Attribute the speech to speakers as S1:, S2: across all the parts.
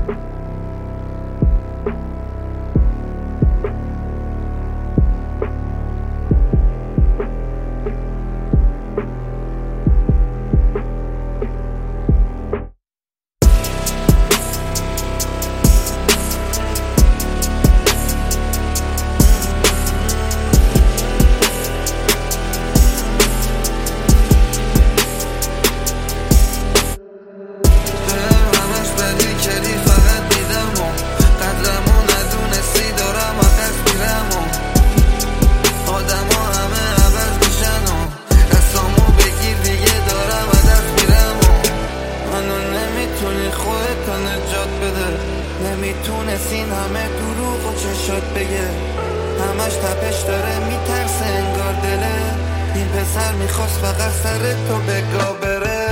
S1: نمیتونست این همه دروغ و چشات بگه، همش تپش داره میترسه انگار دله. این پسر میخواست فقط سر تو بگا بره.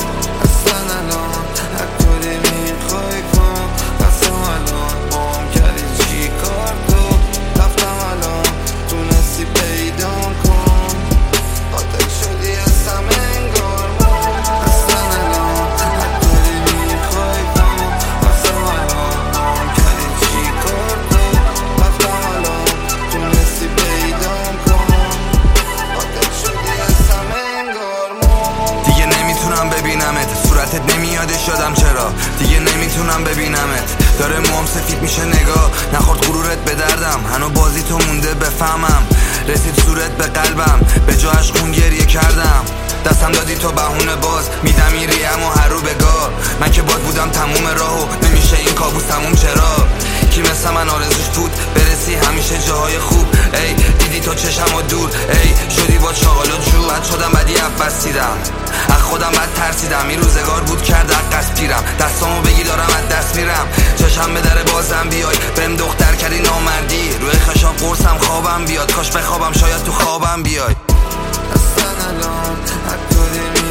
S1: اصلا الان هر طوری میخوای کن، اصلا الان بام کردی چی کار تو رفتم الان تونستی پیدام کن، قاتل شدی از همه انگار من. اصلا الان هر طوری میخوای کن، اصلا الان بام کردی چی کار تو رفتم الان تونستی پیدام کن، قاتل شدی از همه انگار من.
S2: دیگه نمیتونم ببینمت، صورتت نمیاده شدم چرا. دیگه نمیتونم ببینمت، داره موام سفید میشه نگاه. نخورد غرورت به دردم، هنو بازی تو مونده بفهمم. رسید صورت به قلبم، به جاش خون گریه کردم. دستم دادی تو بهونه باز میدم میریم و هر رو بگاه. من که باد بودم تموم راهو، نمیشه این کابوس تموم چرا. کی مثل من آرزوش بود برسی همیشه جاهای خوب. ای دیدی تو چشم و دور، ای شدی با چاقال و جو. بد شدم بدی بسیدم، از خودم بد ترسیدم. این روزگار بود کرده قصد پیرم، دستامو بگی دارم از دست میرم. چشم به در بازم بیای، بهم دختر کردی نامردی. روی خشاب قرصم خوابم بیاد، کاش بخوابم شاید تو خوابم بیای.
S1: اصلا الان هر طوری